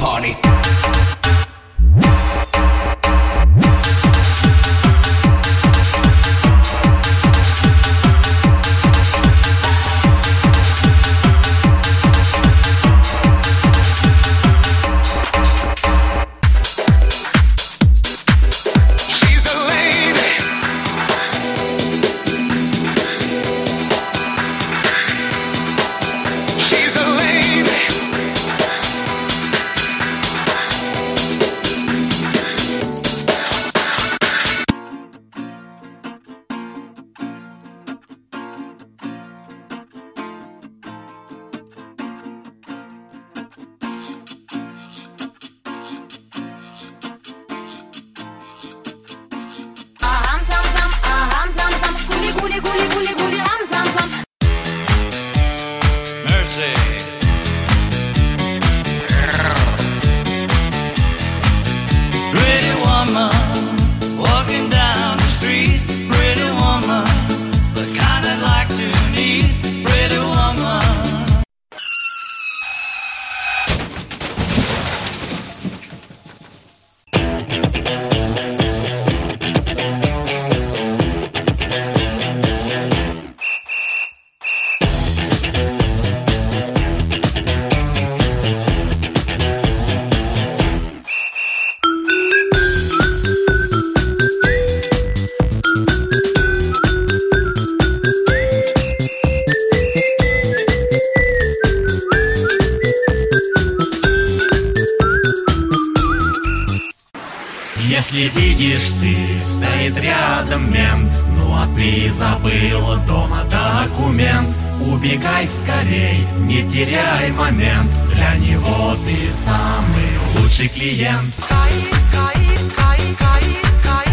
party. Если видишь ты, стоит рядом мент, ну а ты забыла дома документ. Убегай скорей, не теряй момент, для него ты самый лучший клиент. Каи, каи, каи, каи, каи.